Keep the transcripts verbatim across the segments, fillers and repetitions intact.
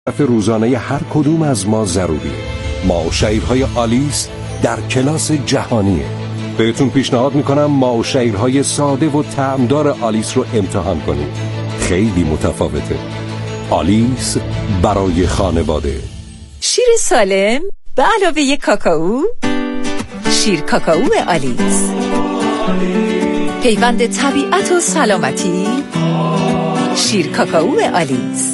روزانه هر کدوم از ما ضروریه. ما شعیرهای آلیس در کلاس جهانیه. بهتون پیشنهاد میکنم ما شعیرهای ساده و طعمدار آلیس رو امتحان کنید. خیلی متفاوته. آلیس برای خانواده. شیر سالم به علاوه یک کاکائو، شیر کاکائو آلیس، پیوند طبیعت و سلامتی. شیر کاکائو آلیس،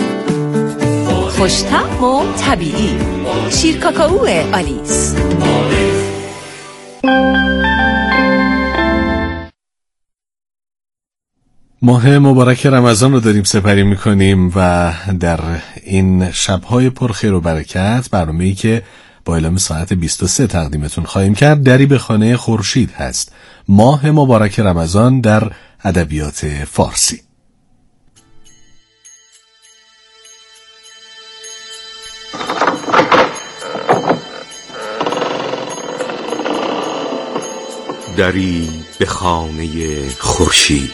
خوش‌طعم و طبیعی. شیر کاکائو آلیس. ماه مبارک رمضان رو داریم سپری میکنیم و در این شب‌های پر خیر و برکت برنامه‌ای که با اعلام ساعت بیست و سه تقدیمتون خواهیم کرد دری به خانه خورشید هست. ماه مبارک رمضان در ادبیات فارسی. دری به خانه خورشید.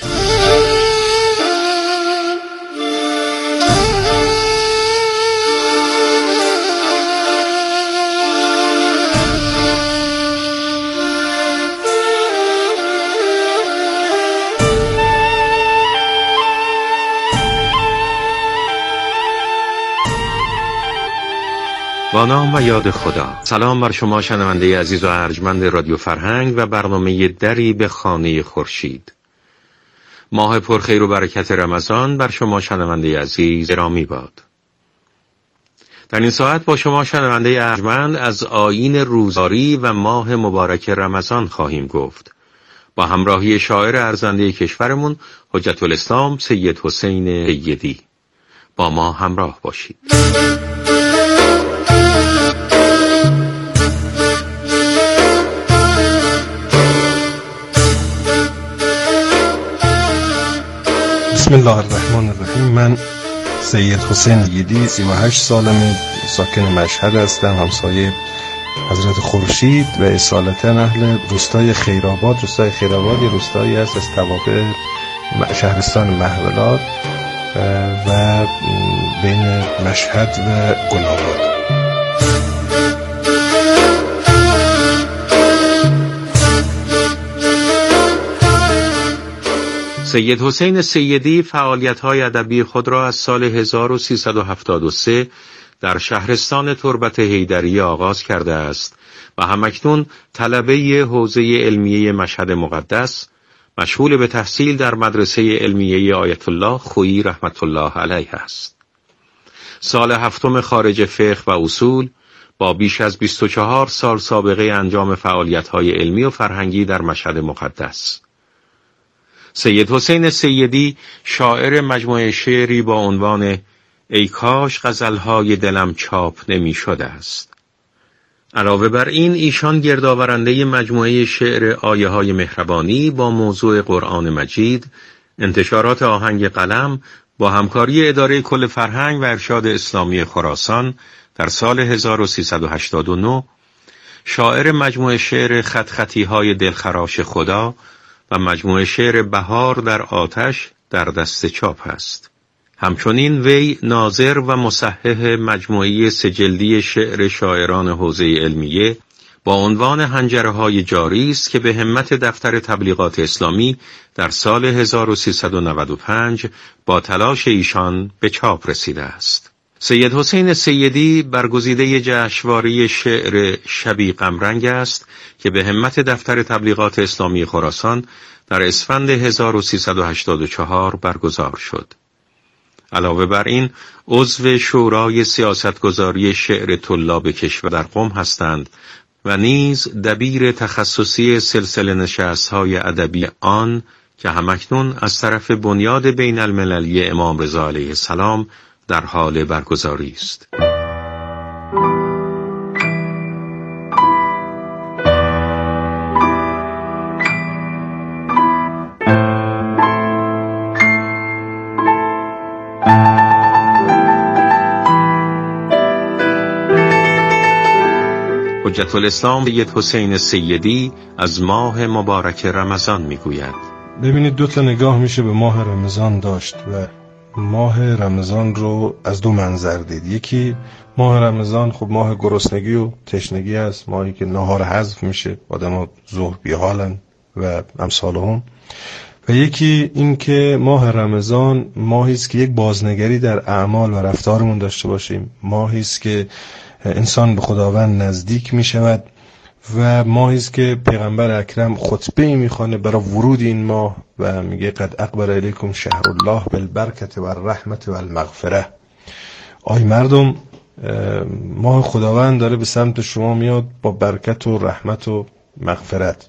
با نام و یاد خدا. سلام بر شما شنونده عزیز و ارجمند رادیو فرهنگ و برنامه دری به خانه خورشید. ماه پرخیر و برکت رمضان بر شما شنونده عزیز گرامی باد. در این ساعت با شما شنونده ارجمند از آیین روزداری و ماه مبارک رمضان خواهیم گفت با همراهی شاعر ارزنده کشورمون حجت الاسلام سید حسین سیدی. با ما همراه باشید. بسم الله الرحمن الرحیم. من سید حسین سیدی، سی و هشت سالمه، ساکن مشهد هستم، همسایه حضرت خورشید و اصالتا اهل روستای خیرآباد. روستای خیرآباد یه روستایی هست از توابع شهرستان مهولاد و بین مشهد و گل‌آباد. سید حسین سیدی فعالیت‌های ادبی خود را از سال هزار و سیصد و هفتاد و سه در شهرستان تربت حیدریه آغاز کرده است و همکنون طلبه حوزه علمیه مشهد مقدس، مشغول به تحصیل در مدرسه علمیه آیت الله خویی رحمت الله علیه است. سال هفتم خارج فقه و اصول با بیش از بیست و چهار سال سابقه انجام فعالیت‌های علمی و فرهنگی در مشهد مقدس. سید حسین سیدی شاعر مجموعه شعری با عنوان ای کاش غزلهای دلم چاپ نمی شده است. علاوه بر این ایشان گردآورنده مجموعه شعر آیه های مهربانی با موضوع قرآن مجید، انتشارات آهنگ قلم با همکاری اداره کل فرهنگ و ارشاد اسلامی خراسان در سال هزار و سیصد و هشتاد و نه، شاعر مجموعه شعر خط خطی های دلخراش خدا و مجموعه شعر بهار در آتش در دست چاپ است. همچنین وی ناظر و مصحح مجموعه سجلدی شعر شاعران حوزه علمیه با عنوان حنجره‌های جاری است که به همت دفتر تبلیغات اسلامی در سال هزار و سیصد و نود و پنج با تلاش ایشان به چاپ رسیده است. سید حسین سیدی برگزیده جشنواره شعر شبی غمرنگ است که به همت دفتر تبلیغات اسلامی خراسان در اسفند هزار و سیصد و هشتاد و چهار برگزار شد. علاوه بر این عضو شورای سیاستگذاری شعر طلاب کشور در قم هستند و نیز دبیر تخصصی سلسله نشست‌های ادبی آن که همکنون از طرف بنیاد بین المللی امام رضا علیه السلام در حال برگزاری است. حجت الاسلام سید حسین سیدی از ماه مبارک رمضان میگوید: ببینید دو تا نگاه میشه به ماه رمضان داشت و ماه رمضان رو از دو منظر دید. یکی ماه رمضان خب ماه گرسنگی و تشنگی است، ماهی که نهار حذف میشه، آدم‌ها ظهر بی‌حالن و امثالهم. و یکی این که ماه رمضان ماهی است که یک بازنگری در اعمال و رفتارمون داشته باشیم، ماهی است که انسان به خداوند نزدیک میشود و ماهی است که پیغمبر اکرم خطبه میخوانه برای ورود این ماه و میگه قد اقبل الیکم شهر الله بالبرکت و الرحمت و المغفره. آی مردم، ماه خداوند داره به سمت شما میاد با برکت و رحمت و مغفرت.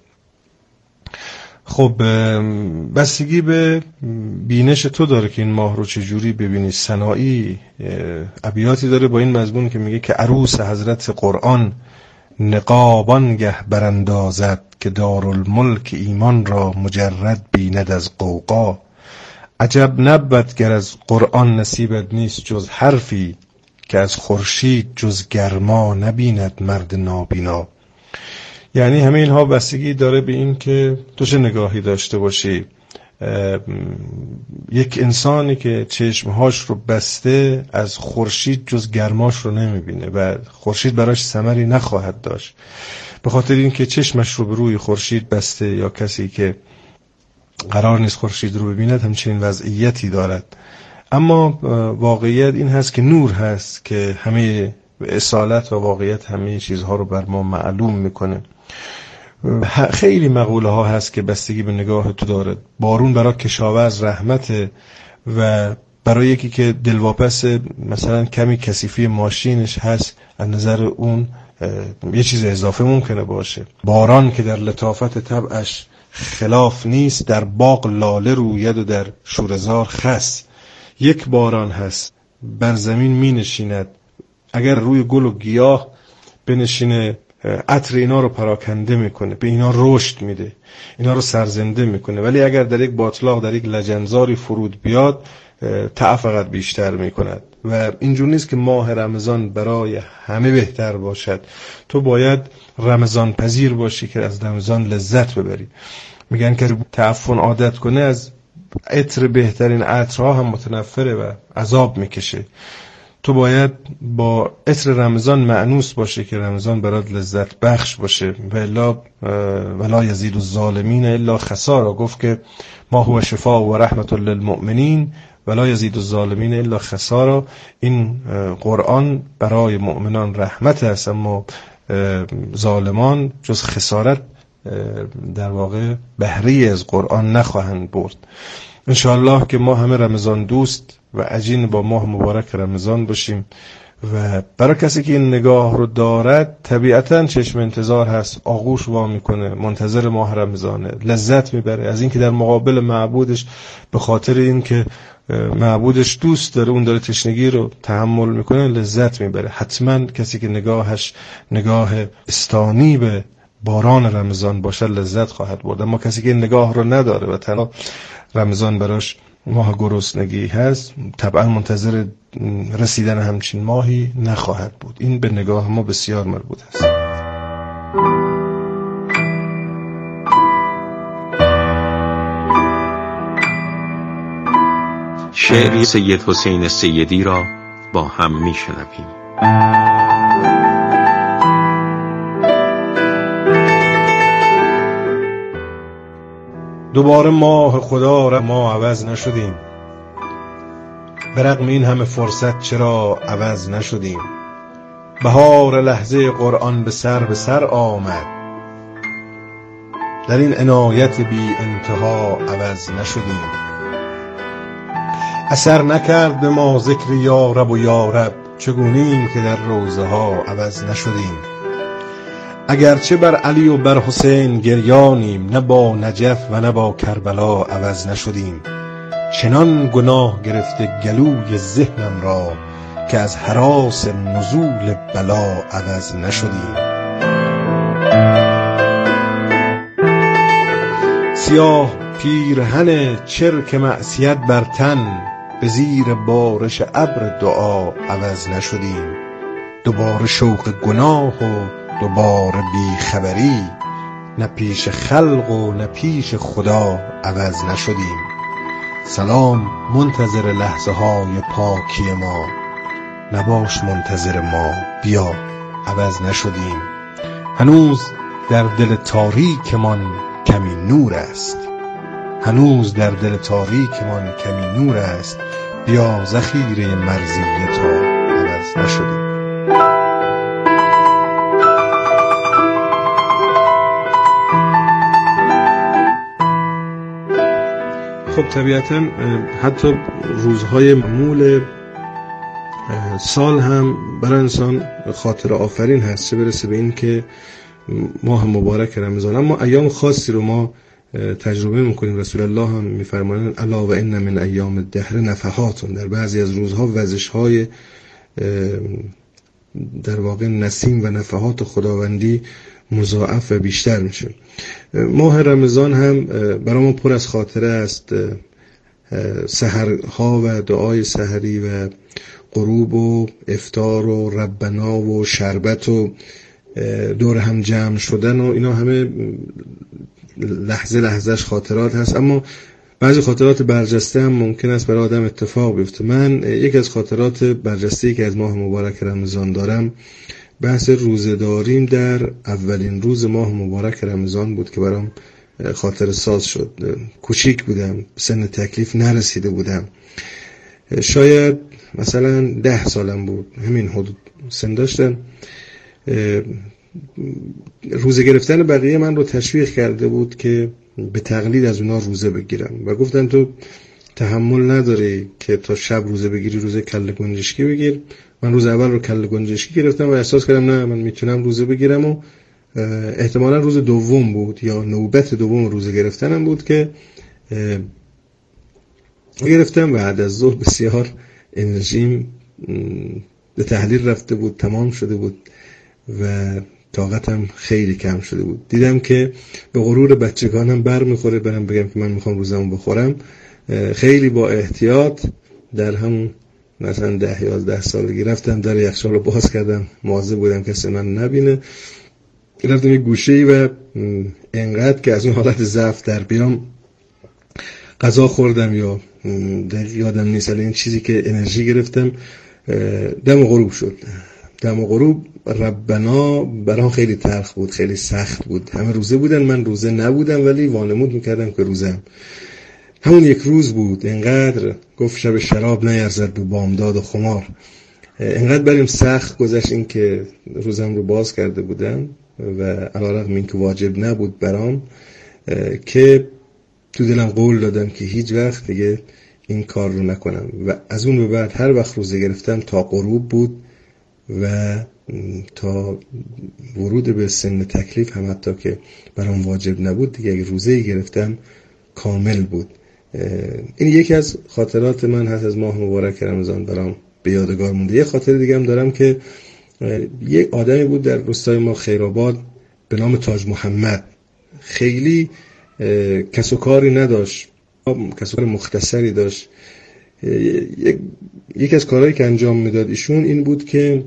خب بستگی به بینش تو داره که این ماه رو چجوری ببینی. سنایی ابیاتی داره با این مضمون که میگه که عروس حضرت قرآن نقابان گه براندازد که دارالملک ایمان را مجرد بیند از قوقا. عجب نبود گر از قرآن نصیبت نیست جز حرفی که از خورشید جز گرما نبیند مرد نابینا. یعنی همه اینها بستگی داره به این که تو چه نگاهی داشته باشی. یک انسانی که چشمهاش رو بسته از خورشید جز گرماش رو نمیبینه و خورشید براش ثمری نخواهد داشت، به خاطر اینکه چشمش رو به روی خورشید بسته. یا کسی که قرار نیست خورشید رو ببیند همچنین وضعیتی دارد. اما واقعیت این هست که نور هست که همه اصالت و واقعیت همه چیزها رو بر ما معلوم میکنه. خیلی مقوله ها هست که بستگی به نگاه تو داره. بارون برای کشاورز رحمته و برای یکی که دلواپس مثلا کمی کثیفی ماشینش هست از نظر اون یه چیز اضافه ممکنه باشه. باران که در لطافت طبعش خلاف نیست، در باغ لاله روید و در شورزار خس. یک باران هست بر زمین می نشیند، اگر روی گل و گیاه بنشینه عطر اینا رو پراکنده میکنه، به اینا رشد میده، اینا رو سرزنده میکنه. ولی اگر در یک باطلاق در یک لجنزاری فرود بیاد تعب فقط بیشتر میکند. و اینجور نیست که ماه رمضان برای همه بهتر باشد. تو باید رمضان پذیر باشی که از رمضان لذت ببری. میگن که تعفن عادت کنه از عطر بهترین عطرها هم متنفره و عذاب میکشه. تو باید با عطر رمضان مأنوس باشه که رمضان برات لذت بخش باشه. ولا ولا یزید الظالمین الا خسارا. گفت که ما هو شفاء و رحمت للمؤمنین ولا یزید الظالمین الا خسارا. این قرآن برای مؤمنان رحمت است، اما ظالمان جز خسارت در واقع بهره از قرآن نخواهند برد. انشاءالله که ما همه رمضان دوست و عجین با ماه مبارک رمضان باشیم. و برای کسی که این نگاه رو دارد طبیعتاً چشم انتظار هست، آغوش وا میکنه، منتظر ماه رمضانه، لذت میبره از این که در مقابل معبودش به خاطر این که معبودش دوست داره اون داره تشنگی رو تحمل میکنه لذت میبره. حتما کسی که نگاهش نگاه استانی به باران رمضان باشه لذت خواهد برد. اما کسی که این نگاه رو نداره و تنها رمضان براش ماه گرسنگی هست طبعا منتظر رسیدن همچین ماهی نخواهد بود. این به نگاه ما بسیار مربوط است. شعری سید حسین سیدی را با هم میشنویم. دوباره ماه خدا را ما عوض نشدیم، به رغم این همه فرصت چرا عوض نشدیم. بهار لحظه قرآن به سر به سر آمد، در این عنایت بی انتها عوض نشدیم. اثر نکرد به ما ذکر یا رب و یا رب، چگونیم که در روزه ها عوض نشدیم. اگرچه بر علی و بر حسین گریانیم، نه با نجف و نه با کربلا عوض نشدیم. چنان گناه گرفته گلوی ذهنم را که از هراس نزول بلا عوض نشدیم. سیاه پیرهن چرک معصیت بر تن، به زیر بارش ابر دعا عوض نشدیم. دوباره شوق گناه و دوباره بیخبری، نه پیش خلق و نه پیش خدا عوض نشدیم. سلام منتظر لحظه های پاکی ما، نباش منتظر ما، بیا عوض نشدیم. هنوز در دل تاریکمان کمی نور است، هنوز در دل تاریکمان کمی نور است، بیا ذخیره مرضیه تا عوض نشدیم. خب طبیعتا حتی روزهای معمول سال هم برای انسان خاطر آفرین هست، چه برسه به این که ماه مبارک رمضان. اما ایام خاصی رو ما تجربه میکنیم. رسول الله هم میفرمایند الا و ان من ایام الدهر نفحات، در بعضی از روزها وزش‌های در واقع نسیم و نفحات خداوندی مضاعف و بیشتر میشه. ماه رمضان هم برای ما پر از خاطره است. سحرها و دعای سحری و غروب و افطار و ربنا و شربت و دور هم جمع شدن و اینا همه لحظه لحظهش خاطرات هست. اما بعضی خاطرات برجسته هم ممکن است برای آدم اتفاق بیفته. من یک از خاطرات برجسته‌ای که از ماه مبارک رمضان دارم بحث روزه‌داریم در اولین روز ماه مبارک رمضان بود که برام خاطر ساز شد. کوچیک بودم، سن تکلیف نرسیده بودم، شاید مثلا ده سالم بود، همین حدود سن داشتم. روزه گرفتن بقیه من رو تشویق کرده بود که به تقلید از اونا روزه بگیرم و گفتن تو تحمل نداری که تا شب روزه بگیری، روزه کله گنجشکی بگیر. من روز اول رو کله گنجشکی گرفتم و احساس کردم نه من میتونم روزه بگیرم و احتمالا روز دوم بود یا نوبت دوم روزه گرفتنم بود که گرفتم. بعد از ظهر بسیار انرژیم به تحلیل رفته بود، تمام شده بود و طاقتم خیلی کم شده بود. دیدم که به غرور بچگانم بر میخوره برم بگم که من میخوام روزمو بخورم. خیلی با احتیاط در همون مثلا ده یازده سالگی رفتم در یخچال رو باز کردم، مواظب بودم کسی من نبینه. رفتم یک گوشه‌ای و انقدر که از اون حالت ضعف در بیام غذا خوردم یا دقیق یادم نیست، این چیزی که انرژی گرفتم. دم غروب شد. دم غروب ربنا برام خیلی تلخ بود، خیلی سخت بود. همه روزه بودن، من روزه نبودم ولی وانمود میکردم که روزم. همون یک روز بود. انقدر گفت شب شراب نیرزد به بامداد و خمار. انقدر بریم سخت گذشت این که روزم رو باز کرده بودم و علیرغم این که واجب نبود برام که تو دلم قول دادم که هیچ وقت دیگه این کار رو نکنم و از اون به بعد هر وقت روزه گرفتم تا غروب بود و تا ورود به سن تکلیف هم حتی که برام واجب نبود دیگه اگه روزه گرفتم کامل بود. این یکی از خاطرات من هست از ماه مبارک رمضان، برام به یادگار مونده. یه خاطر دیگه هم دارم که یک آدمی بود در روستای ما خیرآباد به نام تاج محمد. خیلی کس و کاری نداشت، کس و کار مختصری داشت. یک از کارهایی که انجام میداد ایشون این بود که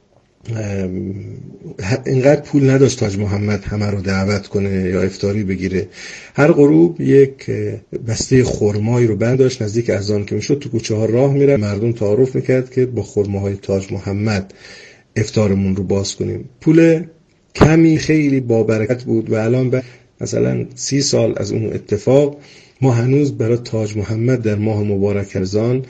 اینقدر پول نداشت تاج محمد همه رو دعوت کنه یا افطاری بگیره. هر غروب یک بسته خرمایی رو برداشت، نزدیک اذان که میشد تو کوچه ها راه میره، مردم تعارف میکرد که با خرماهای تاج محمد افطارمون رو باز کنیم. پول کمی خیلی با برکت بود و الان به مثلا سی سال از اون اتفاق ما هنوز برای تاج محمد در ماه مبارک رمضان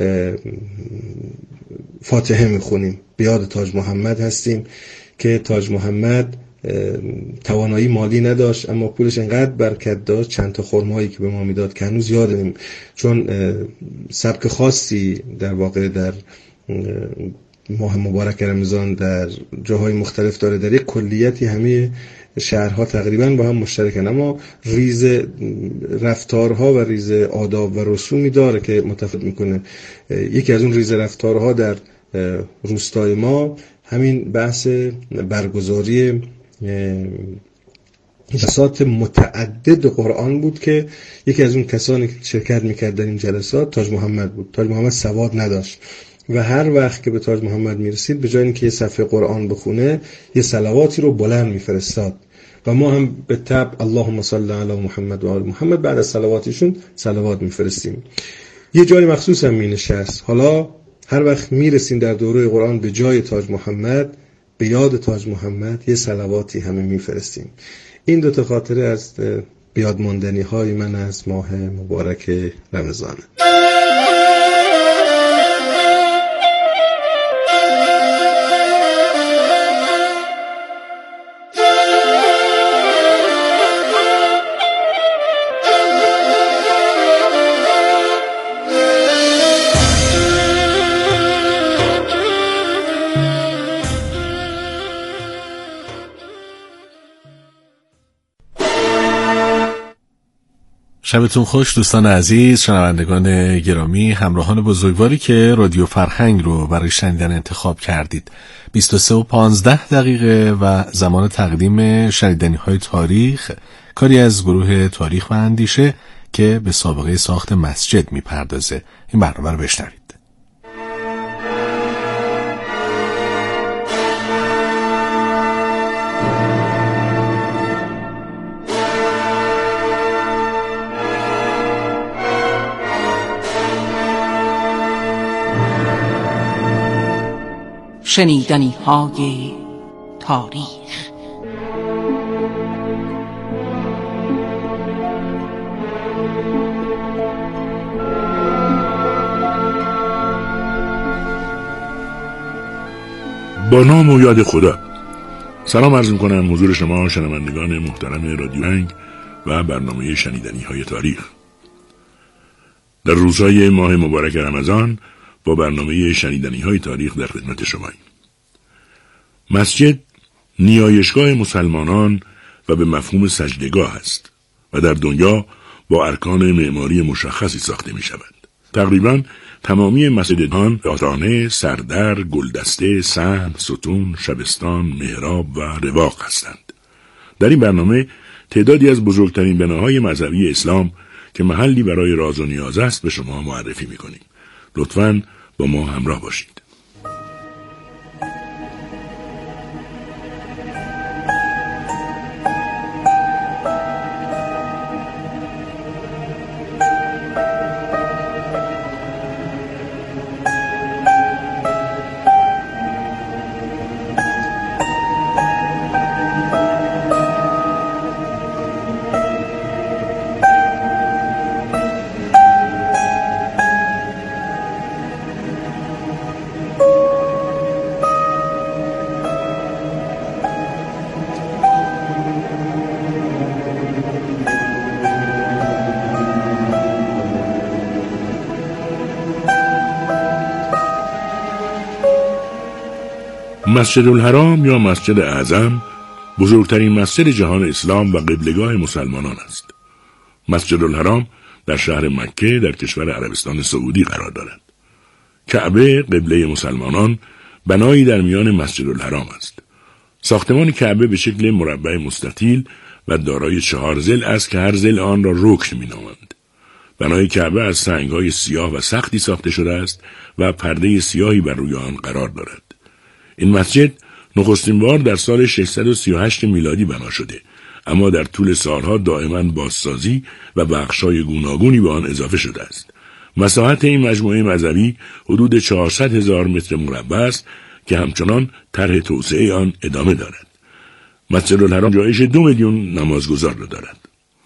فاتحه میخونیم، به یاد تاج محمد هستیم که تاج محمد توانایی مالی نداشت اما پولش انقدر برکت داشت، چند تا خرمایی که به ما میداد که هنوز یادیم، چون سبک خاصی در واقع در ماه مبارک رمضان در جاهای مختلف داره، در یک کلیتی همه شهرها تقریبا با هم مشترکن، اما ریز رفتارها و ریز آداب و رسومی داره که متفاوت میکنه. یکی از اون ریز رفتارها در روستای ما همین بحث برگزاری جلسات متعدد قرآن بود که یکی از اون کسانی که شرکت میکرد در این جلسات تاج محمد بود. تاج محمد سواد نداشت و هر وقت که به تاج محمد میرسید به جای اینکه یه صفحه قرآن بخونه یه صلواتی رو بلند میفرستاد. و ما هم به تبع اللهم صل علی محمد و آل محمد بعد از صلواتشون صلوات میفرستیم. یه جای مخصوص هم می نشست. حالا هر وقت میرسیم در دوره قرآن به جای تاج محمد، به یاد تاج محمد یه صلواتی همه میفرستیم. این دو تا خاطره از بیاد ماندنی های من از ماه مبارک رمضان. شبتون خوش دوستان عزیز، شنوندگان گرامی، همراهان بزرگواری که رادیو فرهنگ رو برای شنیدن انتخاب کردید. بیست و سه و پانزده دقیقه و زمان تقدیم شنیدنی های تاریخ، کاری از گروه تاریخ و اندیشه که به سابقه ساخت مسجد میپردازه. این برنامه رو بشنوید. شنیدنی های تاریخ. با نام و یاد خدا. سلام عرض می‌کنم حضور شما شنوندگان محترم رادیو فرهنگ و برنامه شنیدنی های تاریخ. در روزهای ماه مبارک رمضان با برنامه شنیدنی های تاریخ در خدمت شماییم. مسجد نیایشگاه مسلمانان و به مفهوم سجدگاه است و در دنیا با ارکان معماری مشخصی ساخته می شود. تقریباً تمامی مسجدان آتانه، سردر، گلدسته، صحن، ستون، شبستان، محراب و رواق هستند. در این برنامه تعدادی از بزرگترین بناهای مذهبی اسلام که محلی برای راز و نیاز است به شما معرفی می کنیم. لطفاً با ما همراه باشید. مسجد الحرام یا مسجد اعظم بزرگترین مسجد جهان اسلام و قبلگاه مسلمانان است. مسجد الحرام در شهر مکه در کشور عربستان سعودی قرار دارد. کعبه قبله مسلمانان بنایی در میان مسجد الحرام است. ساختمان کعبه به شکل مربع مستطیل و دارای چهار ضلع است که هر ضلع آن را رکن می‌نامند. بنای کعبه از سنگ‌های سیاه و سختی ساخته شده است و پرده سیاهی بر روی آن قرار دارد. این مسجد نخستین بار در سال ششصد و سی و هشت میلادی بنا شده، اما در طول سالها دائما بازسازی و بخشای گوناگونی به آن اضافه شده است. مساحت این مجموعه مذهبی حدود چهارصد هزار متر مربع است که همچنان طرح توسعه آن ادامه دارد. مسجد الحرام جایش دو میلیون نمازگزار را دارد.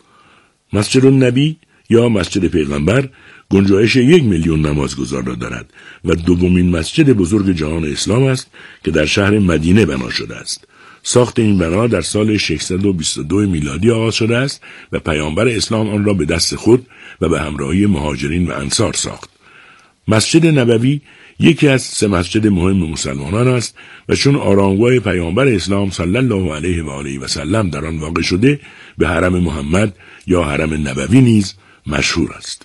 مسجد النبی یا مسجد پیغمبر گنجایش یک میلیون نمازگزار را دارد و دومین مسجد بزرگ جهان اسلام است که در شهر مدینه بنا شده است. ساخت این بنا در سال ششصد و بیست و دو میلادی آغاز شده است و پیامبر اسلام آن را به دست خود و به همراهی مهاجرین و انصار ساخت. مسجد نبوی یکی از سه مسجد مهم مسلمانان است و چون آرامگاه پیامبر اسلام صلی الله علیه و آله و سلم در آن واقع شده به حرم محمد یا حرم نبوی نیز مشهور است.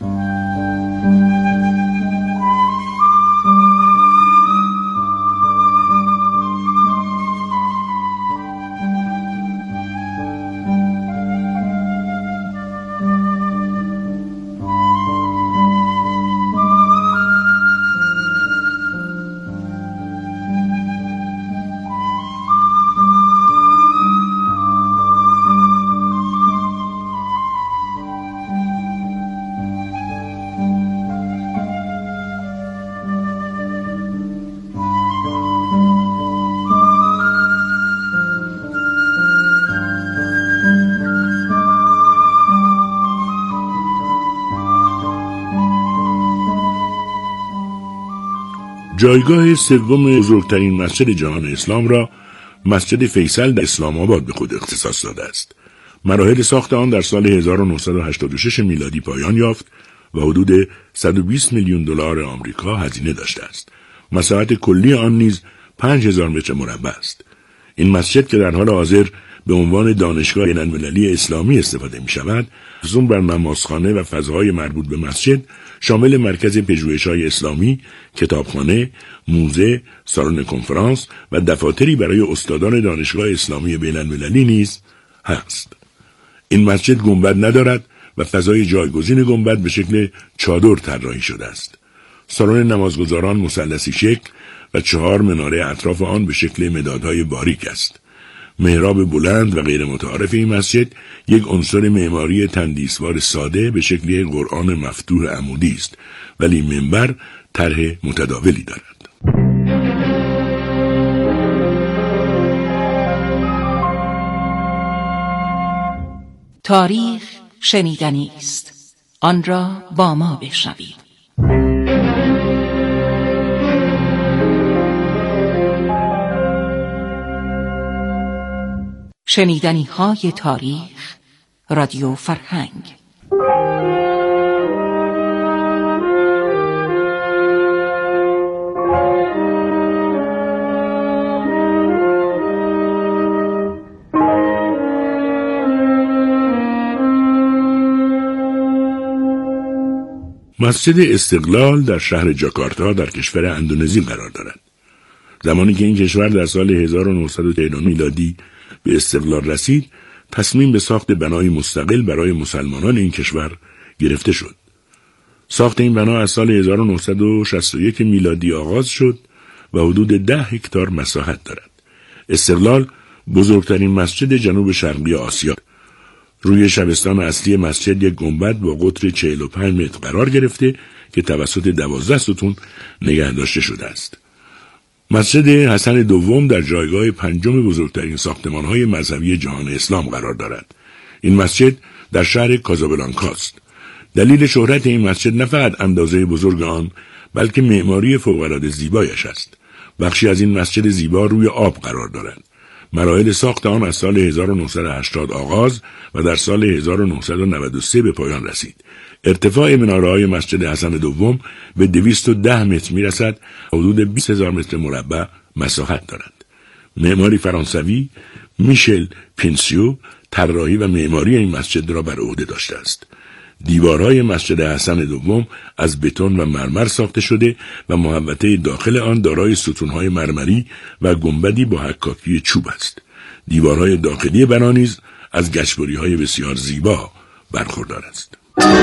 جایگاه سوم بزرگترین مسجد جهان اسلام را مسجد فیصل در اسلام آباد به خود اختصاص داده است. مراحل ساخت آن در سال هزار و نهصد و هشتاد و شش میلادی پایان یافت و حدود صد و بیست میلیون دلار آمریکا هزینه داشته است. مساحت کلی آن نیز پنج هزار متر مربع است. این مسجد که در حال حاضر به عنوان دانشگاه بین‌المللی اسلامی استفاده می شود، افزون بر نمازخانه و فضاهای مربوط به مسجد شامل مرکز پژوهش‌های اسلامی، کتابخانه، موزه، سالن کنفرانس و دفاتری برای استادان دانشگاه اسلامی بین‌المللی نیز هست. این مسجد گنبد ندارد و فضای جایگزین گنبد به شکل چادر طراحی شده است. سالن نمازگزاران مثلثی شکل و چهار مناره اطراف آن به شکل مدادهای باریک است. محراب بلند و غیر متعارف این مسجد یک عنصر معماری تندیسوار ساده به شکل قرآن مفتوح عمودی است، ولی منبر طرح متداولی دارد. تاریخ شنیدنی است، آن را با ما بشنوید. شنیدنی های تاریخ، رادیو فرهنگ. مسجد استقلال در شهر جاکارتا در کشور اندونزی قرار دارد. زمانی که این کشور در سال هزار و نهصد و چهل میلادی به استقلال رسید، تصمیم به ساخت بنای مستقل برای مسلمانان این کشور گرفته شد. ساخت این بنا از سال هزار و نهصد و شصت و یک میلادی آغاز شد و حدود ده هکتار مساحت دارد. استقلال بزرگترین مسجد جنوب شرقی آسیا. روی شبستان اصلی مسجد یک گنبد با قطر چهل و پنج متر قرار گرفته که توسط دوازده ستون نگه داشته شده است. مسجد حسن دوم در جایگاه پنجم بزرگترین ساختمان‌های مذهبی جهان اسلام قرار دارد. این مسجد در شهر کازابلانکا است. دلیل شهرت این مسجد نه فقط اندازه بزرگ آن، بلکه معماری فوق‌العاده زیبایش است. بخشی از این مسجد زیبا روی آب قرار دارد. مراحل ساخت آن از سال هزار و نهصد و هشتاد آغاز و در سال هزار و نهصد و نود و سه به پایان رسید. ارتفاع مناره‌های مسجد حسن دوم به دویست و ده متر میرسد و حدود بیست هزار متر مربع مساحت دارد. معماری فرانسوی میشل پینسیو طراحی و معماری این مسجد را بر عهده داشته است. دیوارهای مسجد حسن دوم از بتون و مرمر ساخته شده و محوطه داخل آن دارای ستونهای مرمری و گنبدی با حکاکی چوب است. دیوارهای داخلی بنا نیز از گچبری‌های بسیار زیبا برخوردار است.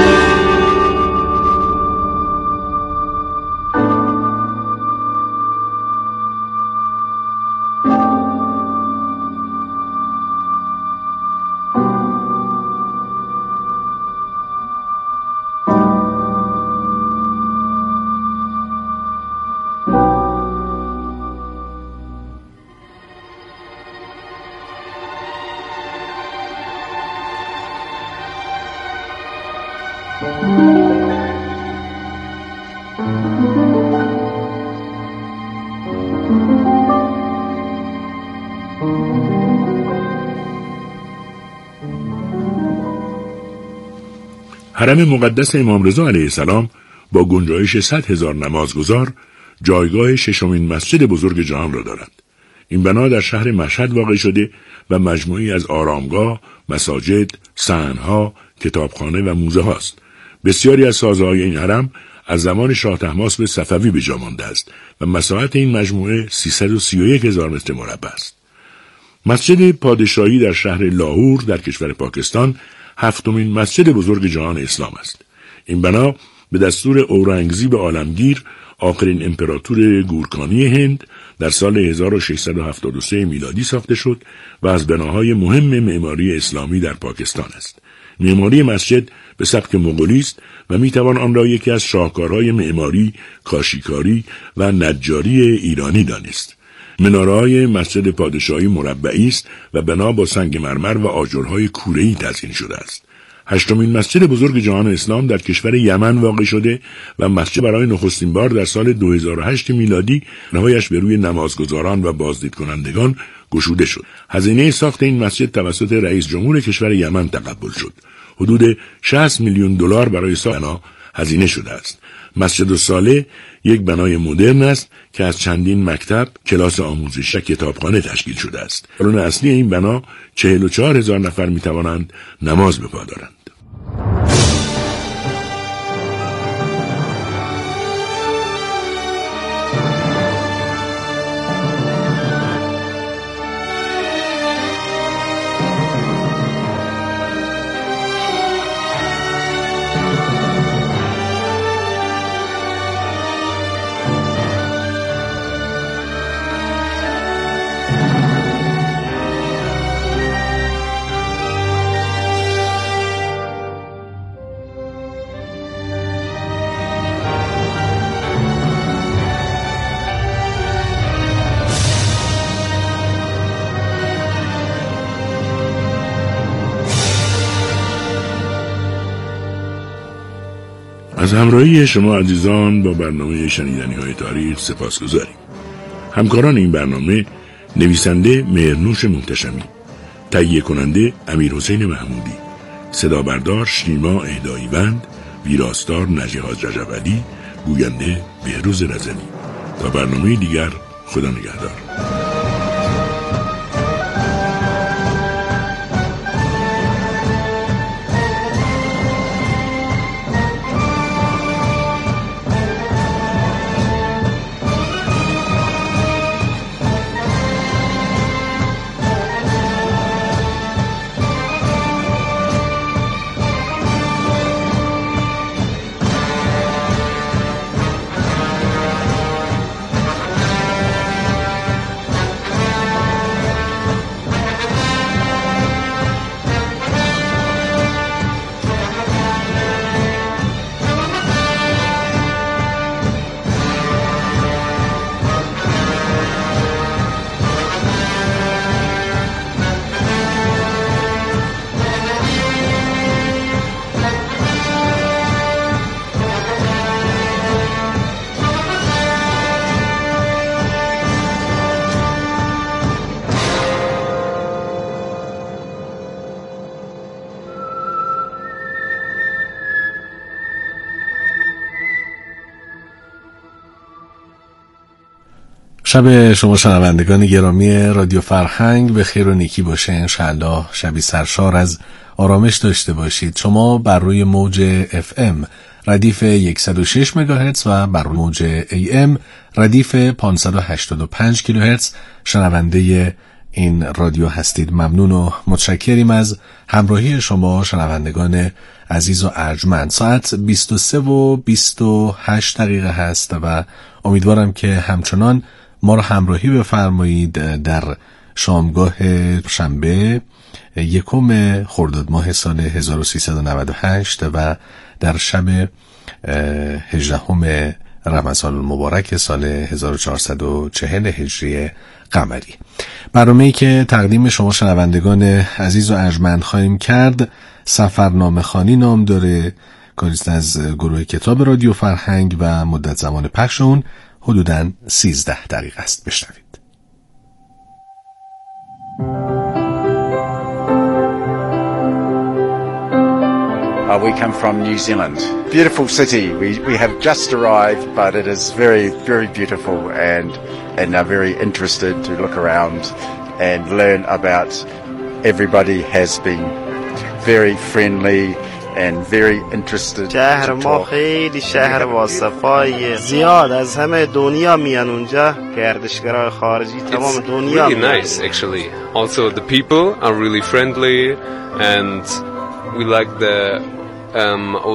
حرم مقدس امام رضا علیه السلام با گنجایش صد هزار نمازگزار جایگاه ششمین مسجد بزرگ جهان را دارد. این بنا در شهر مشهد واقع شده و مجموعی از آرامگاه، مساجد، صحنها، کتابخانه و موزه هاست. بسیاری از سازه‌های این حرم از زمان شاه طهماسب صفوی به جا مانده است و مساحت این مجموعه سیصد و سی و یک هزار متر مربع است. مسجد پادشاهی در شهر لاهور در کشور پاکستان هفتمین مسجد بزرگ جهان اسلام است. این بنا به دستور اورنگزیب عالمگیر، آخرین امپراتور گورکانی هند، در سال هزار و ششصد و هفتاد و سه میلادی ساخته شد و از بناهای مهم معماری اسلامی در پاکستان است. معماری مسجد به سبک مغولی است و میتوان آن را یکی از شاهکارهای معماری، کاشیکاری و نجاری ایرانی دانست. مناره‌های مسجد پادشاهی مربعی است و بنا با سنگ مرمر و آجرهای کوره‌ای تزیین شده است. هشتمین مسجد بزرگ جهان اسلام در کشور یمن واقع شده و مسجد برای نخستین بار در سال دو هزار و هشت میلادی نهایش به روی نمازگزاران و بازدید کنندگان گشوده شد. هزینه ساخت این مسجد توسط رئیس جمهور کشور یمن تقبل شد. حدود شصت میلیون دلار برای ساخت بنا هزینه شده است. مسجد الصالح یک بنای مدرن است که از چندین مکتب، کلاس آموزشی و کتابخانه تشکیل شده است. سالن اصلی این بنا چهل و چهار هزار نفر می توانند نماز به پا دارند. از همراهی شما عزیزان با برنامه شنیدنی های تاریخ سپاسگزاریم. همکاران این برنامه نویسنده مهرنوش محتشمی، تهیه کننده امیرحسین محمودی، صدا بردار شیما اهداییوند، ویراستار نجیحات رجبعلی، گوینده بهروز رضوی. تا برنامه دیگر، خدا نگهدار. شب شما شنوندگان گرامی رادیو فرهنگ به خیر و نیکی باشه. انشالله شبی سرشار از آرامش داشته باشید. شما بر روی موج اف ام ردیف صد و شش مگاهرتز و بر روی موج ای ام ردیف پانصد و هشتاد و پنج کیلوهرتز شنونده این رادیو هستید. ممنون و متشکریم از همراهی شما شنوندگان عزیز و ارجمند. ساعت بیست و سه و بیست و هشت دقیقه هست و امیدوارم که همچنان ما رو همراهی بفرمایید در شامگاه شنبه یکم خرداد ماه سال هزار و سیصد و نود و هشت و در شب هجدهم رمضان المبارک سال هزار و چهارصد و چهل هجری قمری. برنامه‌ای که تقدیم شما شنوندگان عزیز و ارجمند خواهیم کرد سفرنامه خوانی نام داره، کاریست از گروه کتاب رادیو فرهنگ و مدت زمان پخش اون حدوداً سیزده دقیقه است. بشنوید. Uh, we come from New Zealand. Beautiful city. We we have just arrived, but it is very, very beautiful, and and are very interested to look around and learn about. Everybody has been very friendly and very interested. شهر ما خیلی شهر باصفاییه. زیاد از همه دنیا میان اونجا. گردشگرای خارجی تمام دنیا. It's really nice actually. Also the people are really friendly and we like the um